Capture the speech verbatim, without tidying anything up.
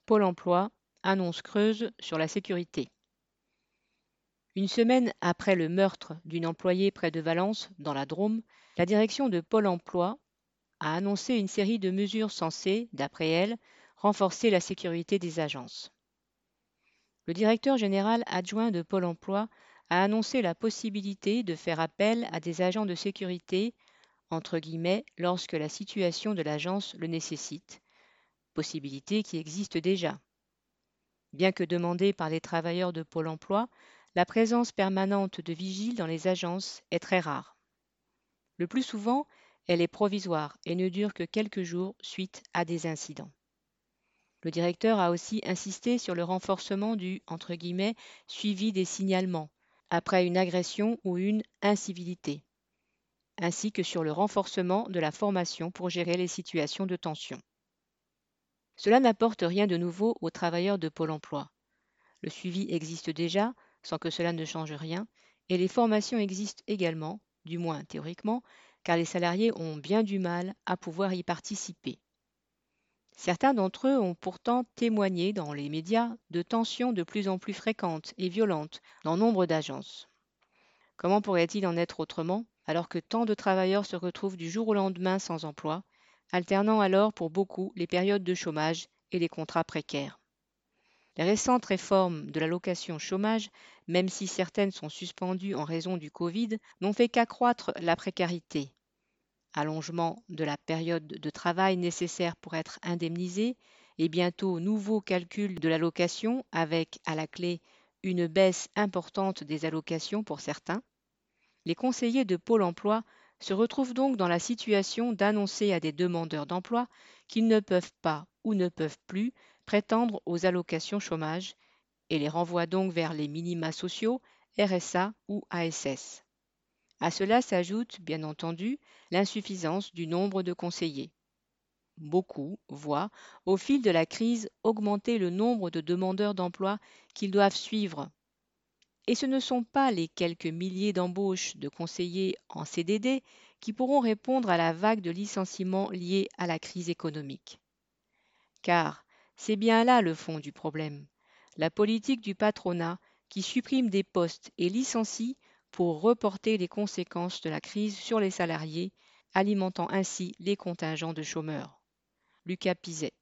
Pôle emploi, annonce creuse sur la sécurité. Une semaine après le meurtre d'une employée près de Valence, dans la Drôme, la direction de Pôle emploi a annoncé une série de mesures censées, d'après elle, renforcer la sécurité des agences. Le directeur général adjoint de Pôle emploi a annoncé la possibilité de faire appel à des agents de sécurité, entre guillemets, lorsque la situation de l'agence le nécessite, possibilité qui existe déjà. Bien que demandée par les travailleurs de Pôle emploi, la présence permanente de vigiles dans les agences est très rare. Le plus souvent, elle est provisoire et ne dure que quelques jours suite à des incidents. Le directeur a aussi insisté sur le renforcement du entre guillemets, suivi des signalements après une agression ou une incivilité, ainsi que sur le renforcement de la formation pour gérer les situations de tension. Cela n'apporte rien de nouveau aux travailleurs de Pôle emploi. Le suivi existe déjà, sans que cela ne change rien, et les formations existent également, du moins théoriquement, car les salariés ont bien du mal à pouvoir y participer. Certains d'entre eux ont pourtant témoigné dans les médias de tensions de plus en plus fréquentes et violentes dans nombre d'agences. Comment pourrait-il en être autrement, alors que tant de travailleurs se retrouvent du jour au lendemain sans emploi, alternant alors pour beaucoup les périodes de chômage et les contrats précaires? Les récentes réformes de l'allocation chômage, même si certaines sont suspendues en raison du Covid, n'ont fait qu'accroître la précarité. Allongement de la période de travail nécessaire pour être indemnisé et bientôt nouveau calcul de l'allocation avec à la clé une baisse importante des allocations pour certains. Les conseillers de Pôle emploi se retrouvent donc dans la situation d'annoncer à des demandeurs d'emploi qu'ils ne peuvent pas ou ne peuvent plus prétendre aux allocations chômage et les renvoient donc vers les minima sociaux, R S A ou A S S. À cela s'ajoute, bien entendu, l'insuffisance du nombre de conseillers. Beaucoup voient, au fil de la crise, augmenter le nombre de demandeurs d'emploi qu'ils doivent suivre. Et ce ne sont pas les quelques milliers d'embauches de conseillers en C D D qui pourront répondre à la vague de licenciements liés à la crise économique. Car c'est bien là le fond du problème. La politique du patronat qui supprime des postes et licencie pour reporter les conséquences de la crise sur les salariés, alimentant ainsi les contingents de chômeurs. Lucas Pizet.